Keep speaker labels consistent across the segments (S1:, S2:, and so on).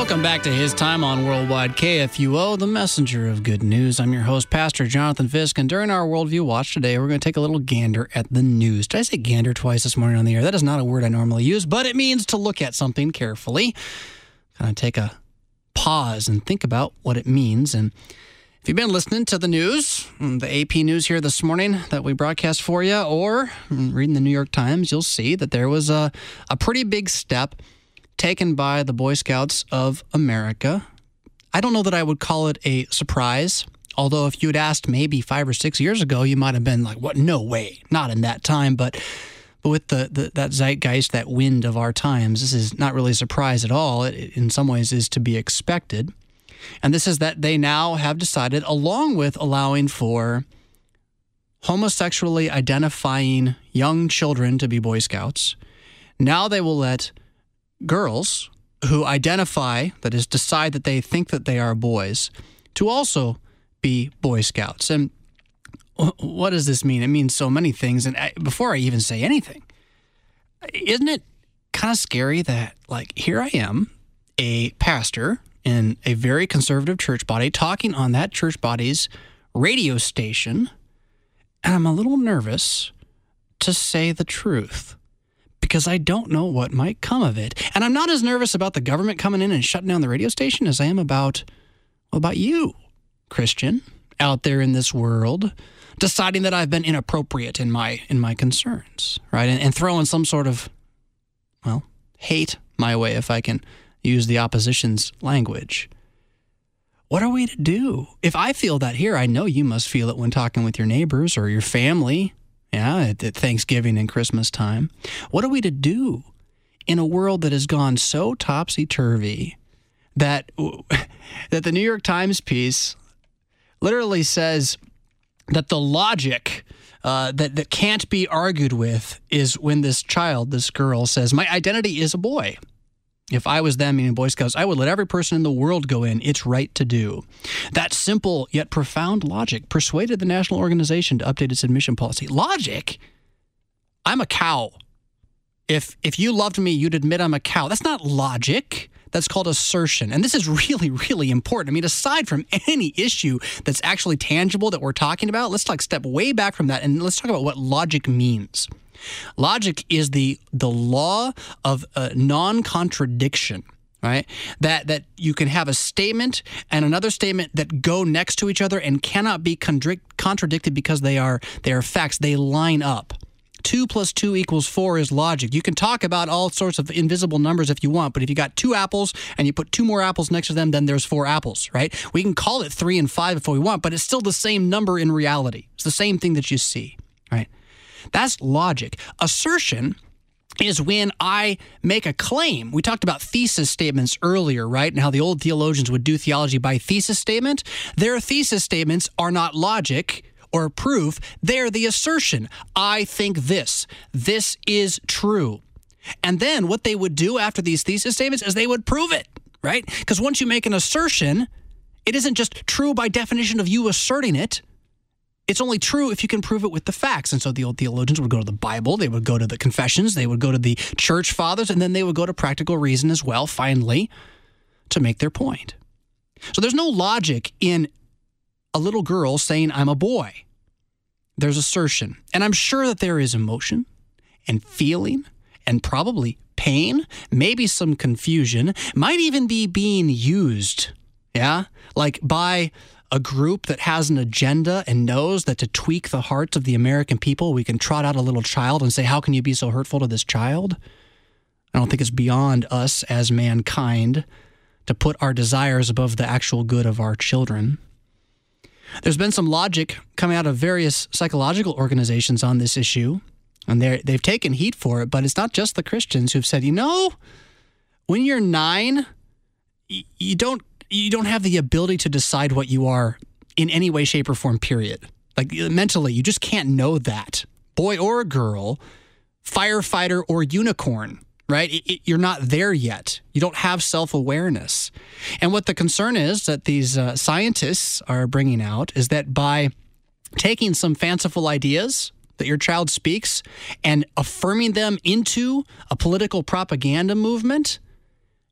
S1: Welcome back to His Time on Worldwide KFUO, the messenger of good news. I'm your host, Pastor Jonathan Fisk, and during our Worldview Watch today, we're going to take a little gander at the news. Did I say gander twice this morning on the air? That is not a word I normally use, but it means to look at something carefully. Kind of take a pause and think about what it means. And if you've been listening to the news, the AP News here this morning that we broadcast for you, or reading the New York Times, you'll see that there was a pretty big step taken by the Boy Scouts of America. I don't know that I would call it a surprise, although if you had asked maybe 5 or 6 years ago, you might have been like, what? No way, not in that time. But with that zeitgeist, that wind of our times, this is not really a surprise at all. It, in some ways, is to be expected. And this is that they now have decided, along with allowing for homosexually identifying young children to be Boy Scouts, now they will let girls who identify, that is, decide that they think that they are boys, to also be Boy Scouts. And what does this mean? It means so many things. And before I even say anything, isn't it kind of scary that, like, here I am, a pastor in a very conservative church body, talking on that church body's radio station, and I'm a little nervous to say the truth, because I don't know what might come of it. And I'm not as nervous about the government coming in and shutting down the radio station as I am about you, Christian, out there in this world, deciding that I've been inappropriate in my concerns, right? And throwing some sort of, hate my way, if I can use the opposition's language. What are we to do? If I feel that here, I know you must feel it when talking with your neighbors or your family, at Thanksgiving and Christmas time. What are we to do in a world that has gone so topsy-turvy that the New York Times piece literally says that the logic that can't be argued with is when this girl says, my identity is a boy. If I was them, meaning Boy Scouts, I would let every person in the world go in. It's right to do. That simple yet profound logic persuaded the national organization to update its admission policy. Logic? I'm a cow. If you loved me, you'd admit I'm a cow. That's not logic. That's called assertion. And this is really, really important. I mean, aside from any issue that's actually tangible that we're talking about, let's step way back from that and let's talk about what logic means. Logic is the law of non-contradiction, right? That you can have a statement and another statement that go next to each other and cannot be contradicted because they are facts. They line up. 2 + 2 = 4 is logic. You can talk about all sorts of invisible numbers if you want, but if you got 2 apples and you put 2 more apples next to them, then there's 4 apples, right? We can call it 3 and 5 if we want, but it's still the same number in reality. It's the same thing that you see, right? That's logic. Assertion is when I make a claim. We talked about thesis statements earlier, right? And how the old theologians would do theology by thesis statement. Their thesis statements are not logic or proof. They're the assertion. I think this. This is true. And then what they would do after these thesis statements is they would prove it, right? Because once you make an assertion, it isn't just true by definition of you asserting it. It's only true if you can prove it with the facts. And so the old theologians would go to the Bible, they would go to the confessions, they would go to the church fathers, and then they would go to practical reason as well, finally, to make their point. So there's no logic in a little girl saying, I'm a boy. There's assertion. And I'm sure that there is emotion and feeling and probably pain, maybe some confusion, might even be being used, like by a group that has an agenda and knows that to tweak the hearts of the American people, we can trot out a little child and say, how can you be so hurtful to this child? I don't think it's beyond us as mankind to put our desires above the actual good of our children. There's been some logic coming out of various psychological organizations on this issue, and they've taken heat for it, but it's not just the Christians who've said, when you're 9, you don't have the ability to decide what you are in any way, shape, or form, period. Like mentally, you just can't know that. Boy or girl, firefighter or unicorn, right? You're not there yet. You don't have self-awareness. And what the concern is that these scientists are bringing out is that by taking some fanciful ideas that your child speaks and affirming them into a political propaganda movement,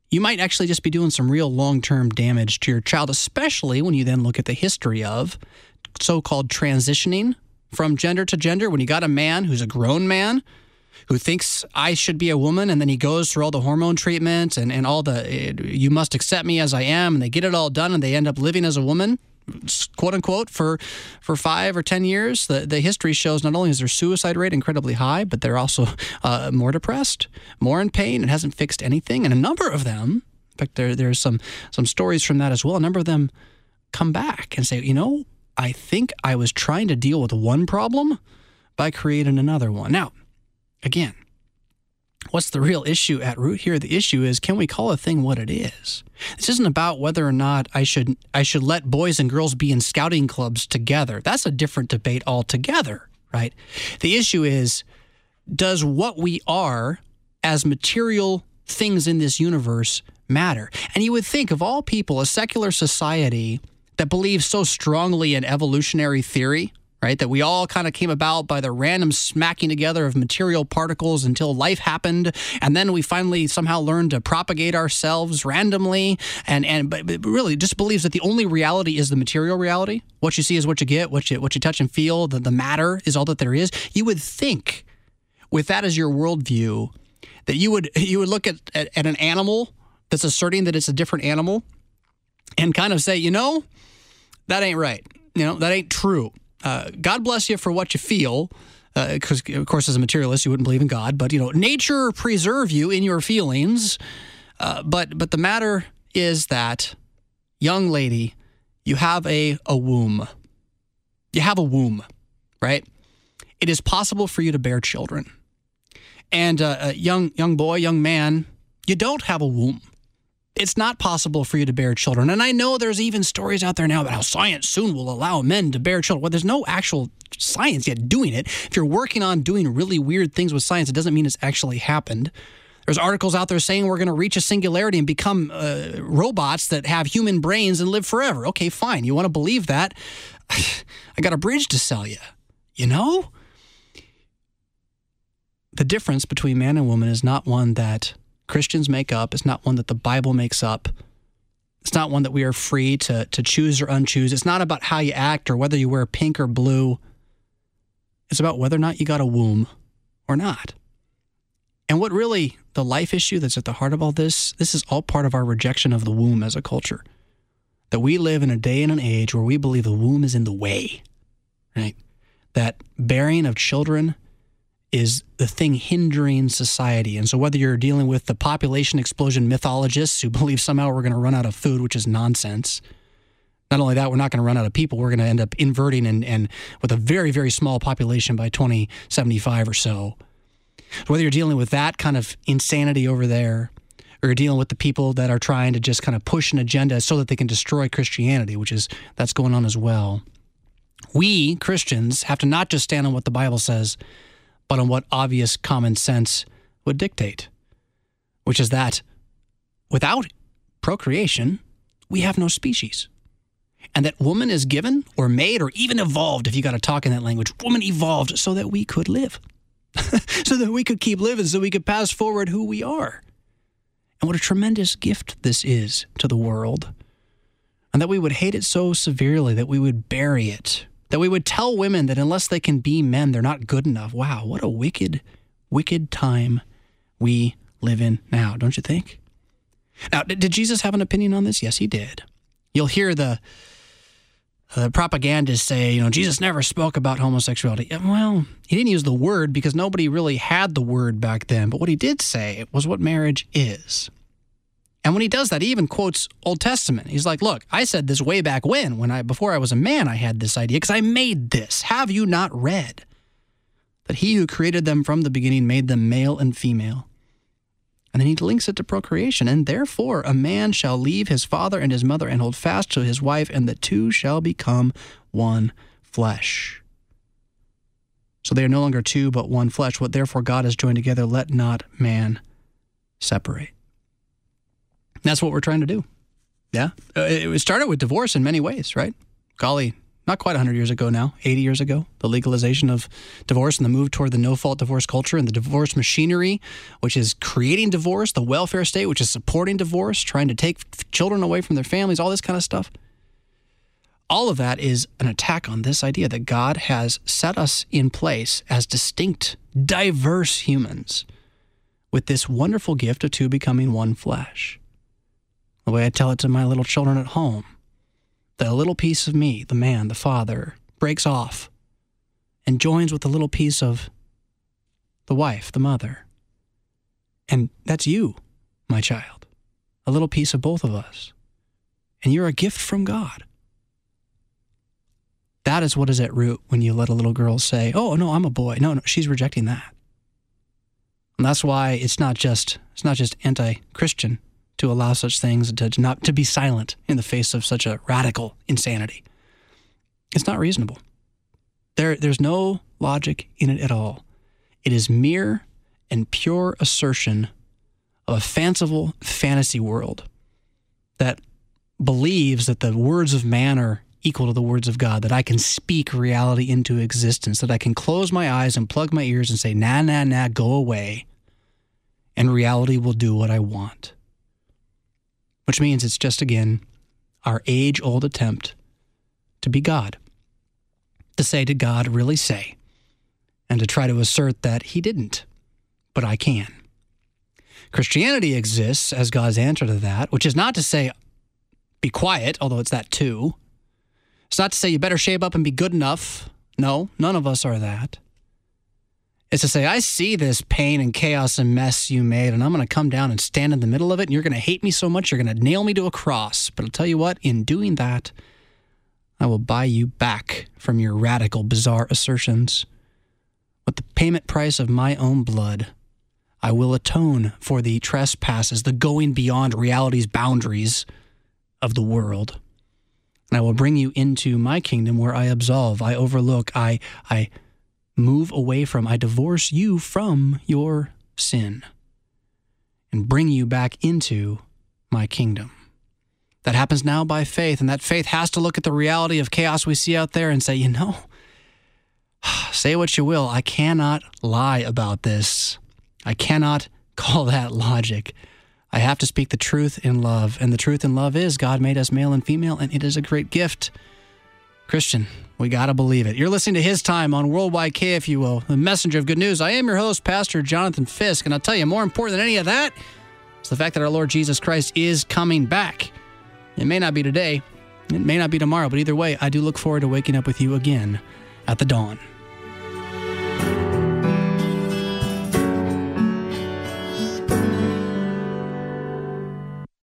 S1: you might actually just be doing some real long-term damage to your child, especially when you then look at the history of so-called transitioning from gender to gender. When you got a man who's a grown man who thinks I should be a woman, and then he goes through all the hormone treatment and all the, you must accept me as I am, and they get it all done, and they end up living as a woman, quote unquote, for 5 or 10 years. The history shows not only is their suicide rate incredibly high, but they're also more depressed, more in pain. It hasn't fixed anything. And a number of them, in fact, there's some stories from that as well. A number of them come back and say, I think I was trying to deal with one problem by creating another one. Now, again, what's the real issue at root here? The issue is, can we call a thing what it is? This isn't about whether or not I should let boys and girls be in scouting clubs together. That's a different debate altogether, right? The issue is, does what we are as material things in this universe matter? And you would think, of all people, a secular society that believes so strongly in evolutionary theory, right, that we all kind of came about by the random smacking together of material particles until life happened, and then we finally somehow learned to propagate ourselves randomly, but really just believes that the only reality is the material reality. What you see is what you get, what you touch and feel, the matter is all that there is. You would think, with that as your worldview, that you would look at an animal that's asserting that it's a different animal and kind of say, that ain't right. That ain't true. God bless you for what you feel, because, of course, as a materialist, you wouldn't believe in God. But, nature preserve you in your feelings. But the matter is that, young lady, you have a womb. You have a womb, right? It is possible for you to bear children. And young boy, young man, you don't have a womb. It's not possible for you to bear children. And I know there's even stories out there now about how science soon will allow men to bear children. Well, there's no actual science yet doing it. If you're working on doing really weird things with science, it doesn't mean it's actually happened. There's articles out there saying we're going to reach a singularity and become robots that have human brains and live forever. Okay, fine. You want to believe that? I got a bridge to sell you. The difference between man and woman is not one that Christians make up. It's not one that the Bible makes up. It's not one that we are free to choose or unchoose. It's not about how you act or whether you wear pink or blue. It's about whether or not you got a womb or not. And what really, the life issue that's at the heart of all this is all part of our rejection of the womb as a culture. That we live in a day and an age where we believe the womb is in the way, right? That bearing of children is the thing hindering society. And so whether you're dealing with the population explosion mythologists who believe somehow we're going to run out of food, which is nonsense. Not only that, we're not going to run out of people. We're going to end up inverting and with a very, very small population by 2075 or so. Whether you're dealing with that kind of insanity over there, or you're dealing with the people that are trying to just kind of push an agenda so that they can destroy Christianity, that's going on as well. We, Christians, have to not just stand on what the Bible says, but on what obvious common sense would dictate, which is that without procreation, we have no species. And that woman is given or made or even evolved, if you got to talk in that language, woman evolved so that we could live, so that we could keep living, so we could pass forward who we are. And what a tremendous gift this is to the world. And that we would hate it so severely that we would bury it. That we would tell women that unless they can be men, they're not good enough. Wow, what a wicked, wicked time we live in now, don't you think? Now, did Jesus have an opinion on this? Yes, he did. You'll hear the propagandists say, Jesus never spoke about homosexuality. Well, he didn't use the word because nobody really had the word back then. But what he did say was what marriage is. And when he does that, he even quotes Old Testament. He's like, look, I said this way back before I was a man, I had this idea because I made this. Have you not read that he who created them from the beginning made them male and female? And then he links it to procreation. And therefore, a man shall leave his father and his mother and hold fast to his wife, and the two shall become one flesh. So they are no longer two, but one flesh. What therefore God has joined together, let not man separate. That's what we're trying to do. Yeah. It started with divorce in many ways, right? Golly, not quite 100 years ago now, 80 years ago, the legalization of divorce and the move toward the no-fault divorce culture and the divorce machinery, which is creating divorce, the welfare state, which is supporting divorce, trying to take children away from their families, all this kind of stuff. All of that is an attack on this idea that God has set us in place as distinct, diverse humans with this wonderful gift of two becoming one flesh. The way I tell it to my little children at home, the little piece of me, the man, the father, breaks off and joins with the little piece of the wife, the mother. And that's you, my child, a little piece of both of us. And you're a gift from God. That is what is at root when you let a little girl say, oh, no, I'm a boy. No, she's rejecting that. And that's why it's not just anti-Christian to allow such things, to be silent in the face of such a radical insanity. It's not reasonable. There's no logic in it at all. It is mere and pure assertion of a fanciful fantasy world that believes that the words of man are equal to the words of God, that I can speak reality into existence, that I can close my eyes and plug my ears and say, nah, nah, nah, go away, and reality will do what I want. Which means it's just, again, our age-old attempt to be God, to say, did God really say? And to try to assert that he didn't, but I can. Christianity exists as God's answer to that, which is not to say, be quiet, although it's that too. It's not to say you better shape up and be good enough. No, none of us are that. It's to say, I see this pain and chaos and mess you made, and I'm going to come down and stand in the middle of it, and you're going to hate me so much, you're going to nail me to a cross. But I'll tell you what, in doing that, I will buy you back from your radical, bizarre assertions. With the payment price of my own blood, I will atone for the trespasses, the going beyond reality's boundaries of the world. And I will bring you into my kingdom where I absolve, I overlook, I move away from, I divorce you from your sin and bring you back into my kingdom. That happens now by faith, and that faith has to look at the reality of chaos we see out there and say, you know, say what you will, I cannot lie about this. I cannot call that logic. I have to speak the truth in love, and the truth in love is God made us male and female, and it is a great gift. Christian, we got to believe it. You're listening to His Time on Worldwide KFUO, the messenger of good news. I am your host, Pastor Jonathan Fisk, and I'll tell you, more important than any of that is the fact that our Lord Jesus Christ is coming back. It may not be today, it may not be tomorrow, but either way, I do look forward to waking up with you again at the dawn.